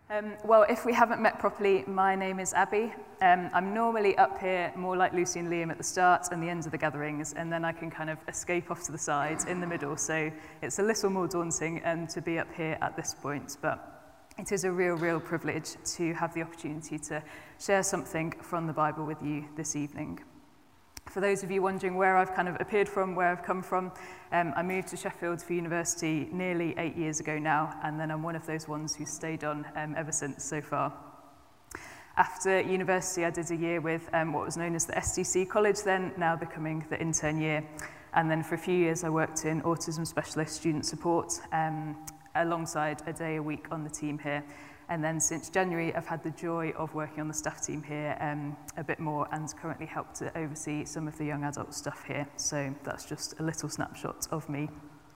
Well, if we haven't met properly, my name is Abby. I'm normally up here more like Lucy and Liam at the start and the end of the gatherings, and then I can kind of escape off to the side in the middle. So it's a little more daunting to be up here at this point, but it is a real privilege to have the opportunity to share something from the Bible with you this evening. For those of you wondering where I've kind of appeared from, where I've come from, I moved to Sheffield for university nearly 8 years ago now, and then I'm one of those ones who's stayed on ever since so far. After university, I did a year with what was known as the STC College then, now becoming the intern year. And then for a few years, I worked in autism specialist student support alongside a day a week on the team here. And then since January, I've had the joy of working on the staff team here a bit more and currently help to oversee some of the young adult stuff here. So that's just a little snapshot of me.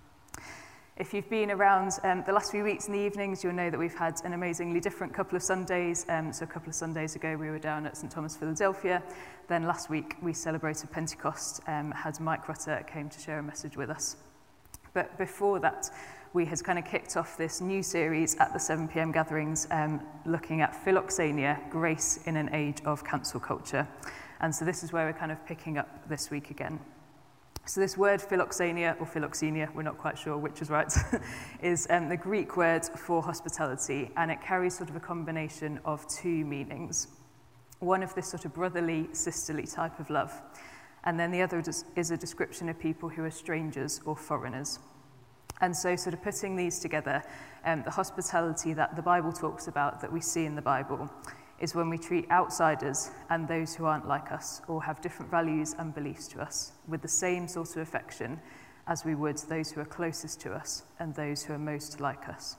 If you've been around the last few weeks in the evenings, you'll know that we've had an amazingly different couple of Sundays. So a couple of Sundays ago, we were down at St Thomas, Philadelphia. Then last week, we celebrated Pentecost, had Mike Rutter came to share a message with us. But before that, we had kind of kicked off this new series at the 7 p.m. gatherings looking at Philoxenia, Grace in an Age of Cancel Culture. And so this is where we're kind of picking up this week again. So this word Philoxenia, or Philoxenia, we're not quite sure which is right, is the Greek word for hospitality, and it carries sort of a combination of two meanings. One of this sort of brotherly, sisterly type of love, and then the other is a description of people who are strangers or foreigners. And so sort of putting these together, the hospitality that the Bible talks about, that we see in the Bible, is when we treat outsiders and those who aren't like us or have different values and beliefs to us with the same sort of affection as we would those who are closest to us and those who are most like us.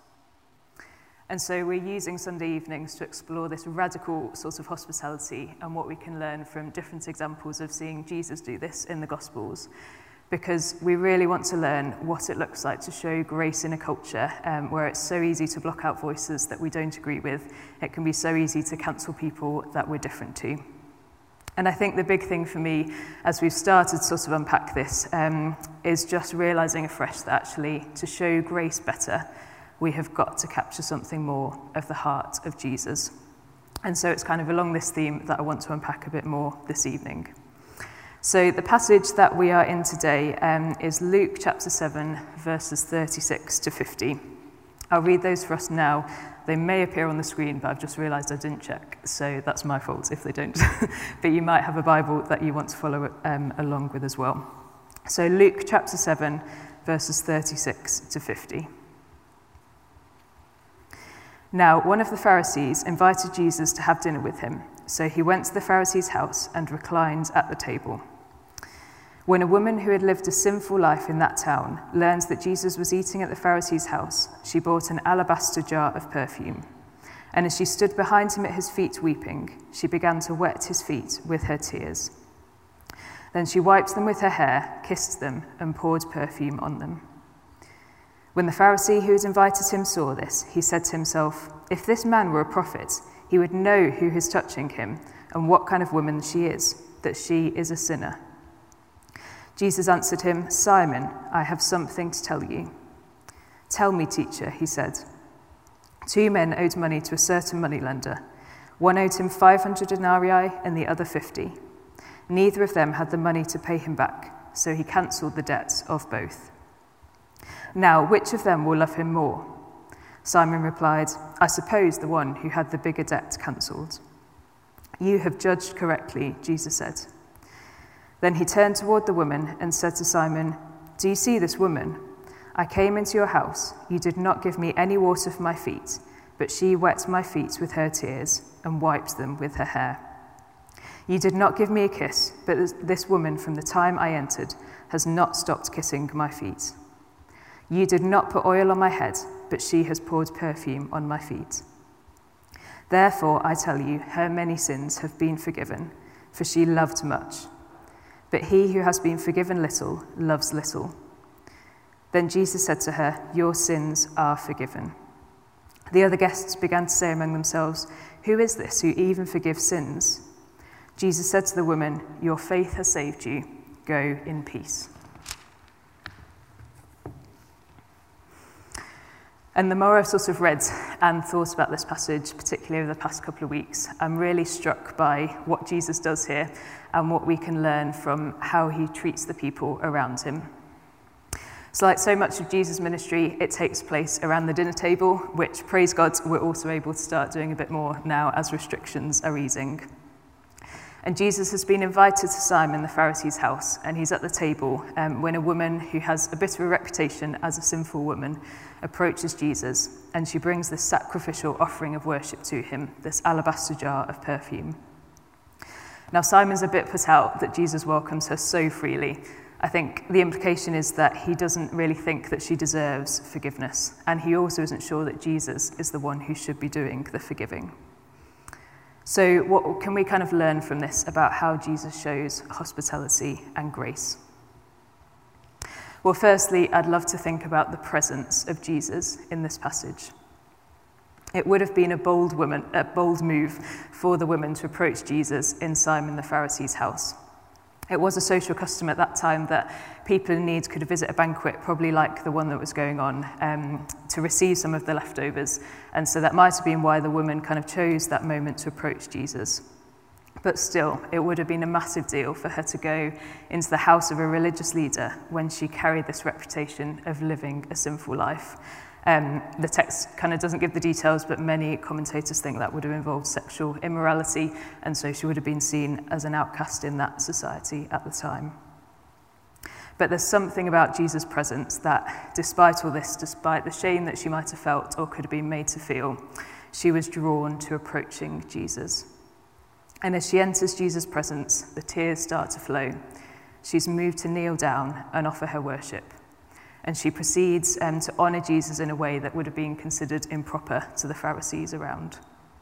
And so we're using Sunday evenings to explore this radical sort of hospitality and what we can learn from different examples of seeing Jesus do this in the Gospels, because we really want to learn what it looks like to show grace in a culture where it's so easy to block out voices that we don't agree with. It can be so easy to cancel people that we're different to. And I think the big thing for me, as we've started to sort of unpack this, is just realising afresh that actually to show grace better, we have got to capture something more of the heart of Jesus. And so it's kind of along this theme that I want to unpack a bit more this evening. So the passage that we are in today is Luke chapter 7, verses 36 to 50. I'll read those for us now. They may appear on the screen, but I've just realised I didn't check, so that's my fault if they don't. But you might have a Bible that you want to follow along with as well. So Luke chapter 7, verses 36 to 50. Now, one of the Pharisees invited Jesus to have dinner with him, so he went to the Pharisee's house and reclined at the table. When a woman who had lived a sinful life in that town learned that Jesus was eating at the Pharisee's house, she bought an alabaster jar of perfume. And as she stood behind him at his feet weeping, she began to wet his feet with her tears. Then she wiped them with her hair, kissed them, and poured perfume on them. When the Pharisee who had invited him saw this, he said to himself, "If this man were a prophet, he would know who is touching him and what kind of woman she is, that she is a sinner." Jesus answered him, "Simon, I have something to tell you." "Tell me, teacher," he said. 2 men owed money to a certain moneylender. One owed him 500 denarii and the other 50. Neither of them had the money to pay him back, so he cancelled the debts of both. "Now, which of them will love him more?" Simon replied, "I suppose the one who had the bigger debt cancelled." "You have judged correctly," Jesus said. Then he turned toward the woman and said to Simon, "Do you see this woman? I came into your house. You did not give me any water for my feet, but she wet my feet with her tears and wiped them with her hair. You did not give me a kiss, but this woman from the time I entered has not stopped kissing my feet. You did not put oil on my head, but she has poured perfume on my feet. Therefore, I tell you, her many sins have been forgiven, for she loved much. But he who has been forgiven little loves little." Then Jesus said to her, "Your sins are forgiven." The other guests began to say among themselves, "Who is this who even forgives sins?" Jesus said to the woman, "Your faith has saved you. Go in peace." And the more I've sort of read and thought about this passage, particularly over the past couple of weeks, I'm really struck by what Jesus does here and what we can learn from how he treats the people around him. So like so much of Jesus' ministry, it takes place around the dinner table, which, praise God, we're also able to start doing a bit more now as restrictions are easing. And Jesus has been invited to Simon the Pharisee's house, and he's at the table when a woman who has a bit of a reputation as a sinful woman approaches Jesus, and she brings this sacrificial offering of worship to him, this alabaster jar of perfume. Now, Simon's a bit put out that Jesus welcomes her so freely. I think the implication is that he doesn't really think that she deserves forgiveness, and he also isn't sure that Jesus is the one who should be doing the forgiving. So what can we kind of learn from this about how Jesus shows hospitality and grace? Well, firstly, I'd love to think about the presence of Jesus in this passage. It would have been a bold move for the woman to approach Jesus in Simon the Pharisee's house. It was a social custom at that time that people in need could visit a banquet, probably like the one that was going on, to receive some of the leftovers. And so that might have been why the woman kind of chose that moment to approach Jesus. But still, it would have been a massive deal for her to go into the house of a religious leader when she carried this reputation of living a sinful life. The text kind of doesn't give the details, but many commentators think that would have involved sexual immorality, and so she would have been seen as an outcast in that society at the time. But there's something about Jesus' presence that, despite all this, despite the shame that she might have felt or could have been made to feel, she was drawn to approaching Jesus. And as she enters Jesus' presence, the tears start to flow. She's moved to kneel down and offer her worship. And she proceeds to honour Jesus in a way that would have been considered improper to the Pharisees around.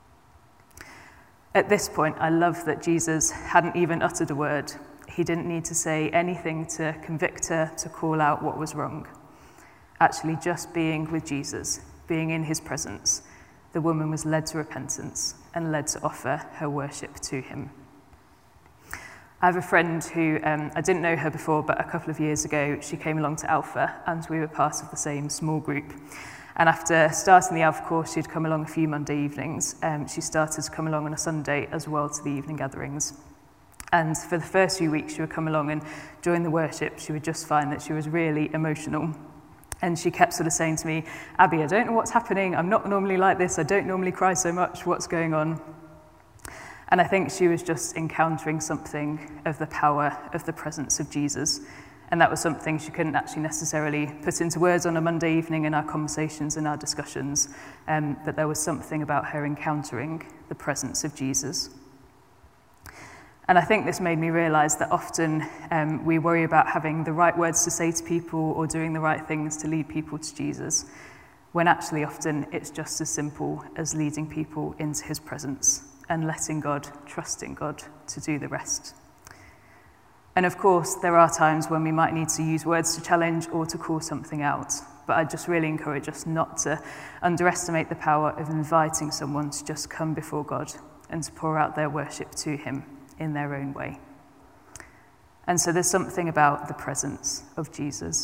At this point, I love that Jesus hadn't even uttered a word. He didn't need to say anything to convict her, to call out what was wrong. Actually, just being with Jesus, being in his presence, the woman was led to repentance and led to offer her worship to him. I have a friend who, I didn't know her before, but a couple of years ago, she came along to Alpha, and we were part of the same small group. And after starting the Alpha course, she'd come along a few Monday evenings. She started to come along on a Sunday as well to the evening gatherings. And for the first few weeks, she would come along, and during the worship, she would just find that she was really emotional. And she kept sort of saying to me, "Abby, I don't know what's happening. I'm not normally like this. I don't normally cry so much. What's going on?" And I think she was just encountering something of the power of the presence of Jesus. And that was something she couldn't actually necessarily put into words on a Monday evening in our conversations and our discussions, but there was something about her encountering the presence of Jesus. And I think this made me realise that often we worry about having the right words to say to people or doing the right things to lead people to Jesus, when actually often it's just as simple as leading people into his presence and letting God, trusting God to do the rest. And of course, there are times when we might need to use words to challenge or to call something out, but I just really encourage us not to underestimate the power of inviting someone to just come before God and to pour out their worship to him in their own way. And so there's something about the presence of Jesus.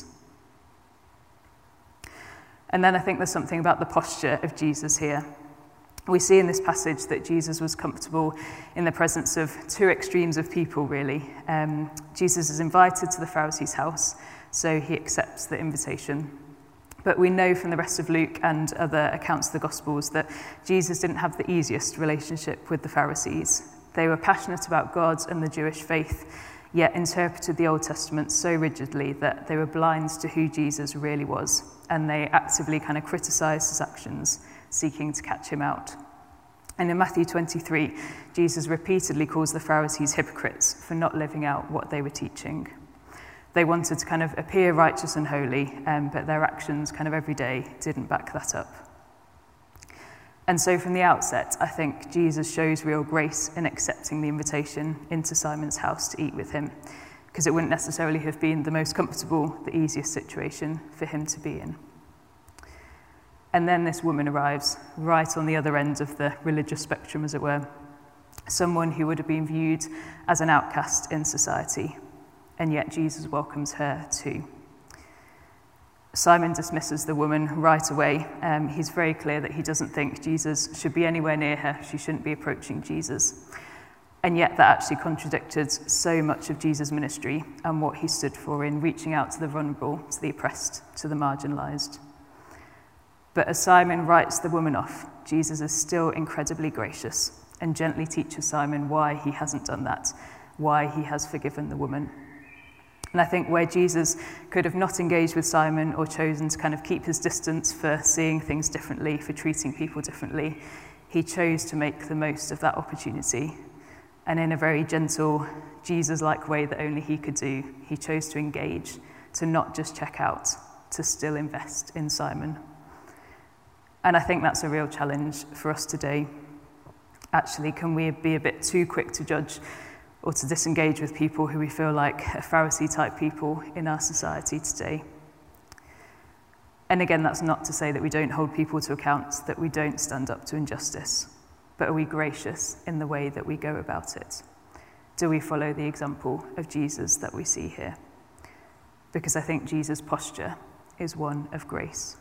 And then I think there's something about the posture of Jesus here. We see in this passage that Jesus was comfortable in the presence of two extremes of people, really. Jesus is invited to the Pharisee's house, so he accepts the invitation. But we know from the rest of Luke and other accounts of the Gospels that Jesus didn't have the easiest relationship with the Pharisees. They were passionate about God and the Jewish faith, yet interpreted the Old Testament so rigidly that they were blind to who Jesus really was, and they actively kind of criticised his actions, seeking to catch him out. And in Matthew 23, Jesus repeatedly calls the Pharisees hypocrites for not living out what they were teaching. They wanted to kind of appear righteous and holy, but their actions kind of every day didn't back that up. And so from the outset, I think Jesus shows real grace in accepting the invitation into Simon's house to eat with him, because it wouldn't necessarily have been the most comfortable, the easiest situation for him to be in. And then this woman arrives, right on the other end of the religious spectrum, as it were, someone who would have been viewed as an outcast in society, and yet Jesus welcomes her too. Simon dismisses the woman right away. He's very clear that he doesn't think Jesus should be anywhere near her. She shouldn't be approaching Jesus. And yet that actually contradicted so much of Jesus' ministry and what he stood for in reaching out to the vulnerable, to the oppressed, to the marginalised. But as Simon writes the woman off, Jesus is still incredibly gracious and gently teaches Simon why he hasn't done that, why he has forgiven the woman. And I think where Jesus could have not engaged with Simon or chosen to kind of keep his distance for seeing things differently, for treating people differently, he chose to make the most of that opportunity. And in a very gentle, Jesus-like way that only he could do, he chose to engage, to not just check out, to still invest in Simon. And I think that's a real challenge for us today. Actually, can we be a bit too quick to judge or to disengage with people who we feel like are Pharisee-type people in our society today? And again, that's not to say that we don't hold people to account, that we don't stand up to injustice. But are we gracious in the way that we go about it? Do we follow the example of Jesus that we see here? Because I think Jesus' posture is one of grace.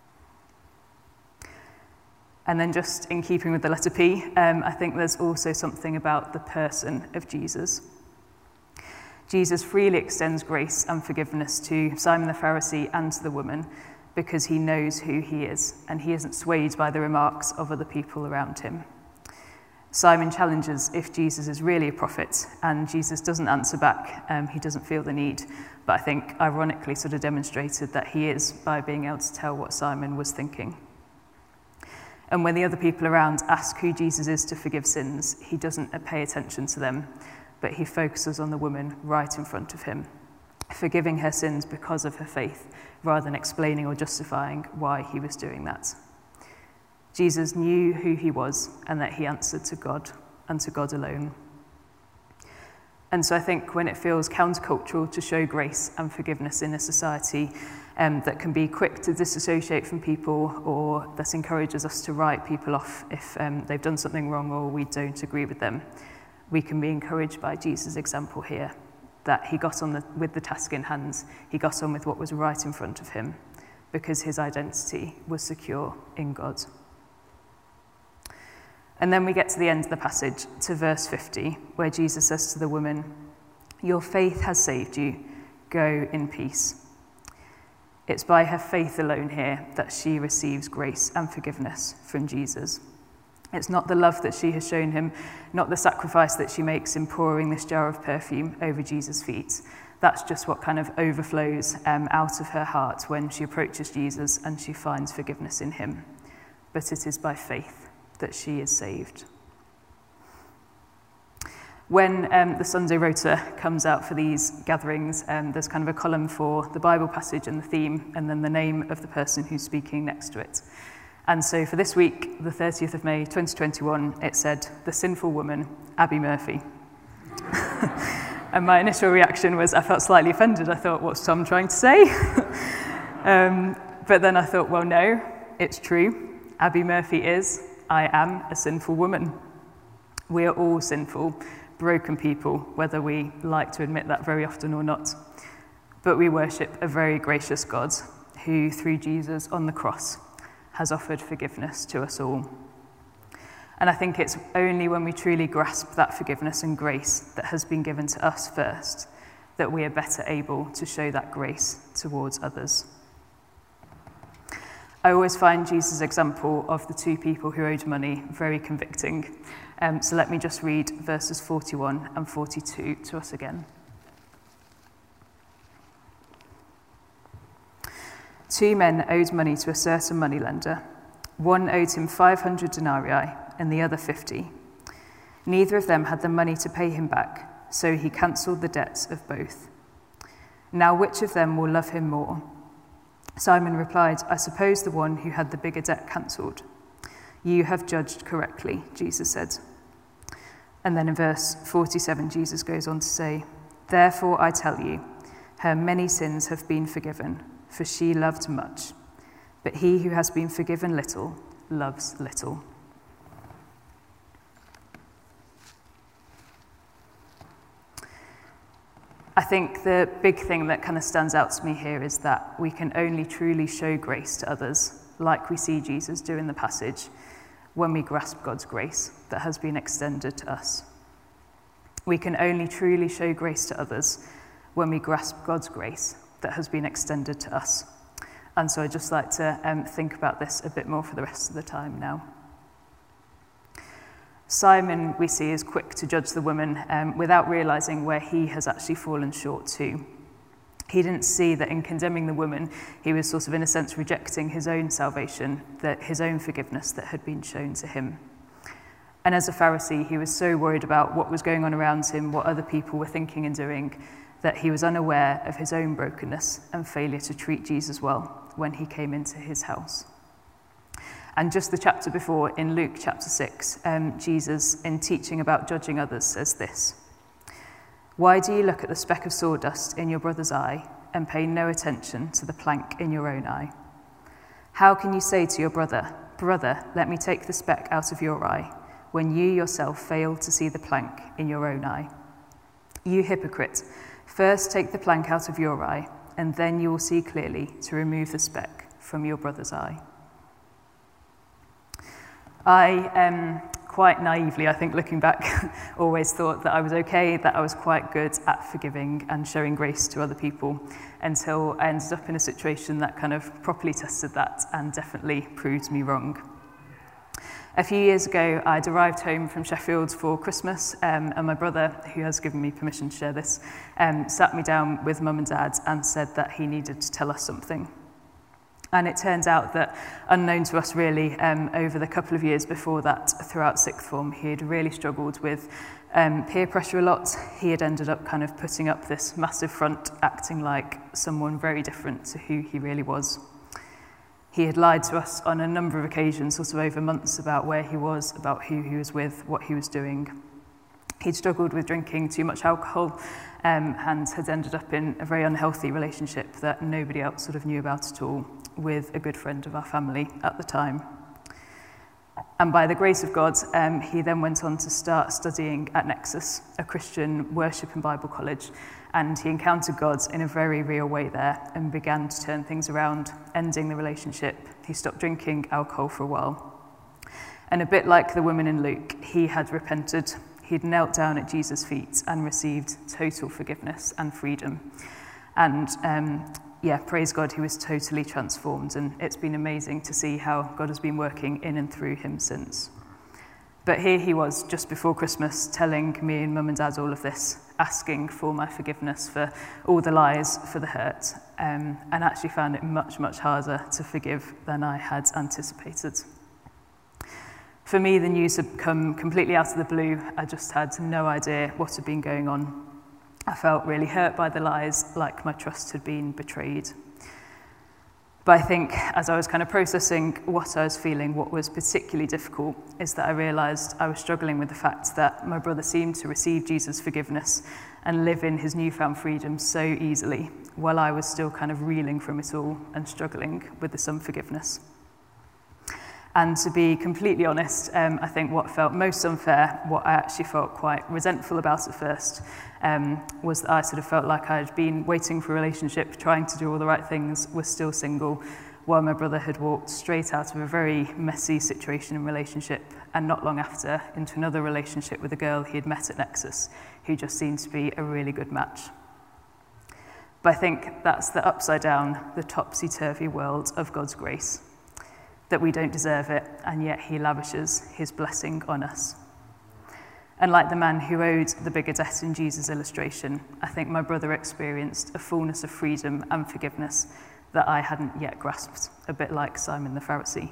And then just in keeping with the letter P, I think there's also something about the person of Jesus. Jesus freely extends grace and forgiveness to Simon the Pharisee and to the woman because he knows who he is and he isn't swayed by the remarks of other people around him. Simon challenges if Jesus is really a prophet, and Jesus doesn't answer back. He doesn't feel the need, but I think ironically sort of demonstrated that he is by being able to tell what Simon was thinking. And when the other people around ask who Jesus is to forgive sins, he doesn't pay attention to them, but he focuses on the woman right in front of him, forgiving her sins because of her faith, rather than explaining or justifying why he was doing that. Jesus knew who he was and that he answered to God and to God alone. And so I think when it feels countercultural to show grace and forgiveness in a society that can be quick to disassociate from people, or that encourages us to write people off if they've done something wrong or we don't agree with them, we can be encouraged by Jesus' example here, that he got on with the task in hand, he got on with what was right in front of him, because his identity was secure in God. And then we get to the end of the passage, to verse 50, where Jesus says to the woman, "Your faith has saved you. Go in peace." It's by her faith alone here that she receives grace and forgiveness from Jesus. It's not the love that she has shown him, not the sacrifice that she makes in pouring this jar of perfume over Jesus' feet. That's just what kind of overflows out of her heart when she approaches Jesus and she finds forgiveness in him. But it is by faith that she is saved. When the Sunday Rota comes out for these gatherings, there's kind of a column for the Bible passage and the theme, and then the name of the person who's speaking next to it. And so for this week, the 30th of May, 2021, it said, "The Sinful Woman, Abby Murphy." And my initial reaction was I felt slightly offended. I thought, what's Tom trying to say? But then I thought, well, no, it's true. Abby Murphy is, I am a sinful woman. We are all sinful, broken people, whether we like to admit that very often or not. But we worship a very gracious God who, through Jesus on the cross, has offered forgiveness to us all. And I think it's only when we truly grasp that forgiveness and grace that has been given to us first that we are better able to show that grace towards others. I always find Jesus' example of the two people who owed money very convicting. So let me just read verses 41 and 42 to us again. Two men owed money to a certain moneylender. One owed him 500 denarii and the other 50. Neither of them had the money to pay him back, so he cancelled the debts of both. Now which of them will love him more? Simon replied, "I suppose the one who had the bigger debt cancelled." "You have judged correctly," Jesus said. And then in verse 47, Jesus goes on to say, "Therefore I tell you, her many sins have been forgiven, for she loved much. But he who has been forgiven little loves little." I think the big thing that kind of stands out to me here is that we can only truly show grace to others, like we see Jesus do in the passage, when we grasp God's grace that has been extended to us. We can only truly show grace to others when we grasp God's grace that has been extended to us. And so I'd just like to think about this a bit more for the rest of the time now. Simon, we see, is quick to judge the woman without realising where he has actually fallen short too. He didn't see that in condemning the woman, he was sort of, in a sense, rejecting his own salvation, that his own forgiveness that had been shown to him. And as a Pharisee, he was so worried about what was going on around him, what other people were thinking and doing, that he was unaware of his own brokenness and failure to treat Jesus well when he came into his house. And just the chapter before, in Luke chapter 6, Jesus, in teaching about judging others, says this: "Why do you look at the speck of sawdust in your brother's eye and pay no attention to the plank in your own eye? How can you say to your brother, 'Brother, let me take the speck out of your eye,' when you yourself fail to see the plank in your own eye? You hypocrite, first take the plank out of your eye, and then you will see clearly to remove the speck from your brother's eye." I, quite naively, I think, looking back, always thought that I was okay, that I was quite good at forgiving and showing grace to other people, until I ended up in a situation that kind of properly tested that and definitely proved me wrong. A few years ago, I'd arrived home from Sheffield for Christmas, and my brother, who has given me permission to share this, sat me down with Mum and Dad and said that he needed to tell us something. And it turns out that, unknown to us really, over the couple of years before that, throughout sixth form, he had really struggled with peer pressure a lot. He had ended up kind of putting up this massive front, acting like someone very different to who he really was. He had lied to us on a number of occasions, sort of over months, about where he was, about who he was with, what he was doing. He'd struggled with drinking too much alcohol and had ended up in a very unhealthy relationship that nobody else sort of knew about at all, with a good friend of our family at the time. And by the grace of God, he then went on to start studying at Nexus, a Christian worship and Bible college, and he encountered God in a very real way there and began to turn things around, ending the relationship. He stopped drinking alcohol for a while. And a bit like the woman in Luke, he had repented. He'd knelt down at Jesus' feet and received total forgiveness and freedom. And praise God, he was totally transformed, and it's been amazing to see how God has been working in and through him since. But here he was, just before Christmas, telling me and Mum and Dad all of this, asking for my forgiveness for all the lies, for the hurt, and actually found it much, much harder to forgive than I had anticipated. For me, the news had come completely out of the blue. I just had no idea what had been going on. I felt really hurt by the lies, like my trust had been betrayed. But I think as I was kind of processing what I was feeling, what was particularly difficult is that I realised I was struggling with the fact that my brother seemed to receive Jesus' forgiveness and live in his newfound freedom so easily, while I was still kind of reeling from it all and struggling with this unforgiveness. And to be completely honest, I think what felt most unfair, what I actually felt quite resentful about at first, was that I sort of felt like I had been waiting for a relationship, trying to do all the right things, was still single, while my brother had walked straight out of a very messy situation and relationship, and not long after into another relationship with a girl he had met at Nexus, who just seemed to be a really good match. But I think that's the upside down, the topsy-turvy world of God's grace, that we don't deserve it, and yet he lavishes his blessing on us. And like the man who owed the bigger debt in Jesus' illustration, I think my brother experienced a fullness of freedom and forgiveness that I hadn't yet grasped, a bit like Simon the Pharisee.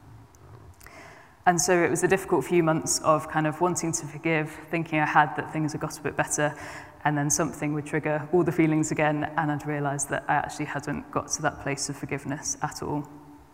And so it was a difficult few months of kind of wanting to forgive, thinking I had, that things had got a bit better, and then something would trigger all the feelings again, and I'd realised that I actually hadn't got to that place of forgiveness at all.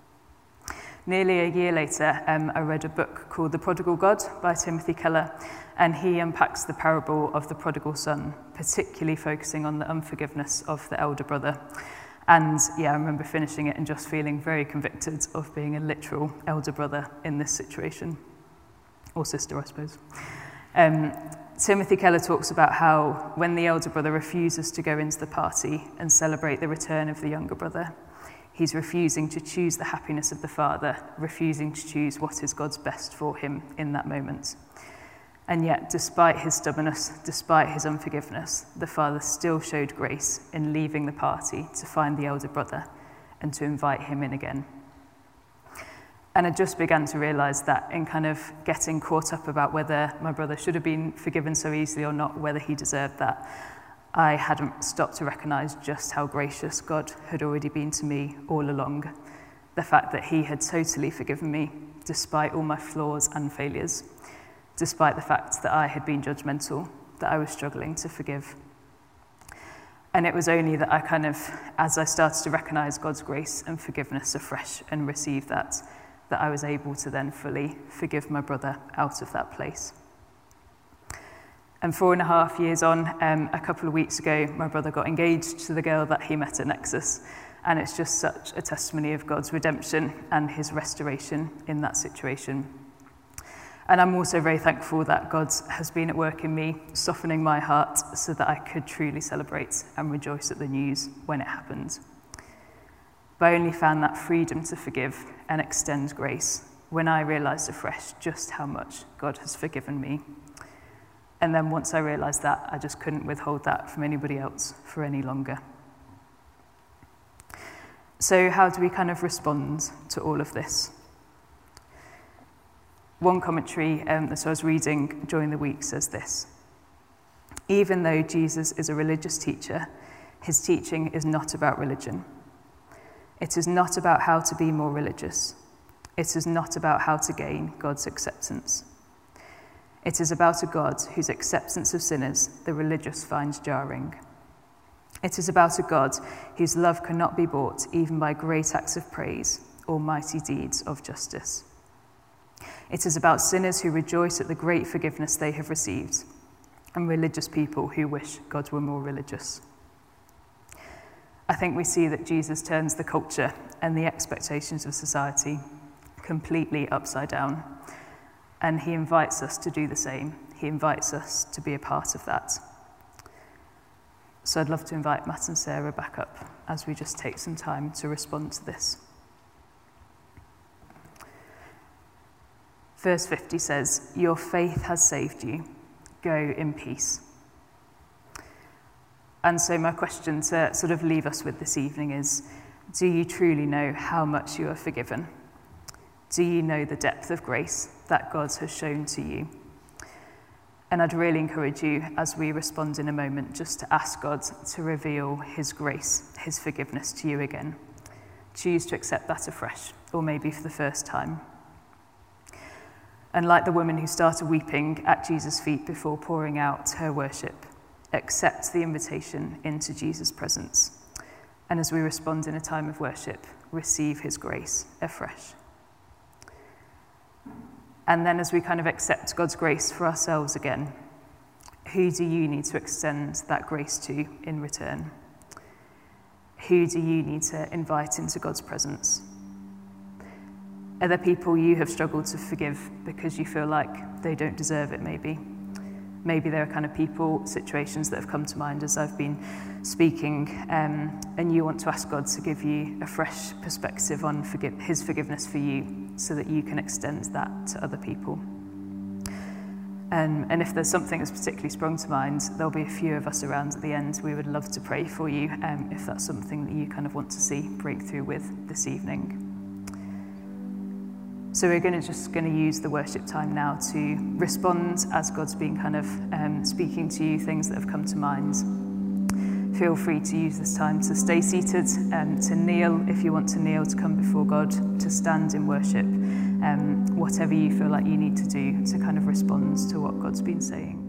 Nearly a year later, I read a book called The Prodigal God by Timothy Keller, and he unpacks the parable of the prodigal son, particularly focusing on the unforgiveness of the elder brother. And I remember finishing it and just feeling very convicted of being a literal elder brother in this situation, or sister, I suppose. Timothy Keller talks about how when the elder brother refuses to go into the party and celebrate the return of the younger brother, he's refusing to choose the happiness of the father, refusing to choose what is God's best for him in that moment. And yet, despite his stubbornness, despite his unforgiveness, the father still showed grace in leaving the party to find the elder brother and to invite him in again. And I just began to realise that in kind of getting caught up about whether my brother should have been forgiven so easily or not, whether he deserved that, I hadn't stopped to recognise just how gracious God had already been to me all along. The fact that he had totally forgiven me, despite all my flaws and failures, despite the fact that I had been judgmental, that I was struggling to forgive. And it was only that I kind of, as I started to recognise God's grace and forgiveness afresh and receive that I was able to then fully forgive my brother out of that place. And 4.5 years on, a couple of weeks ago, my brother got engaged to the girl that he met at Nexus. And it's just such a testimony of God's redemption and his restoration in that situation. And I'm also very thankful that God has been at work in me, softening my heart so that I could truly celebrate and rejoice at the news when it happened. But I only found that freedom to forgive and extend grace when I realised afresh just how much God has forgiven me. And then once I realised that, I just couldn't withhold that from anybody else for any longer. So how do we kind of respond to all of this? One commentary that I was reading during the week says this: even though Jesus is a religious teacher, his teaching is not about religion. It is not about how to be more religious. It is not about how to gain God's acceptance. It is about a God whose acceptance of sinners the religious finds jarring. It is about a God whose love cannot be bought even by great acts of praise or mighty deeds of justice. It is about sinners who rejoice at the great forgiveness they have received, and religious people who wish God were more religious. I think we see that Jesus turns the culture and the expectations of society completely upside down, and he invites us to do the same. He invites us to be a part of that. So I'd love to invite Matt and Sarah back up as we just take some time to respond to this. Verse 50 says, "Your faith has saved you. Go in peace." And so my question to sort of leave us with this evening is, do you truly know how much you are forgiven? Do you know the depth of grace that God has shown to you? And I'd really encourage you, as we respond in a moment, just to ask God to reveal his grace, his forgiveness to you again. Choose to accept that afresh, or maybe for the first time. And like the woman who started weeping at Jesus' feet before pouring out her worship, accept the invitation into Jesus' presence. And as we respond in a time of worship, receive his grace afresh. And then as we kind of accept God's grace for ourselves again, who do you need to extend that grace to in return? Who do you need to invite into God's presence? Are there people you have struggled to forgive because you feel like they don't deserve it, maybe? Maybe there are kind of people, situations that have come to mind as I've been speaking, and you want to ask God to give you a fresh perspective on his forgiveness for you so that you can extend that to other people. And if there's something that's particularly sprung to mind, there'll be a few of us around at the end. We would love to pray for you if that's something that you kind of want to see breakthrough with this evening. So we're just going to use the worship time now to respond as God's been kind of speaking to you, things that have come to mind. Feel free to use this time to stay seated, to kneel if you want to kneel, to come before God, to stand in worship, whatever you feel like you need to do to kind of respond to what God's been saying.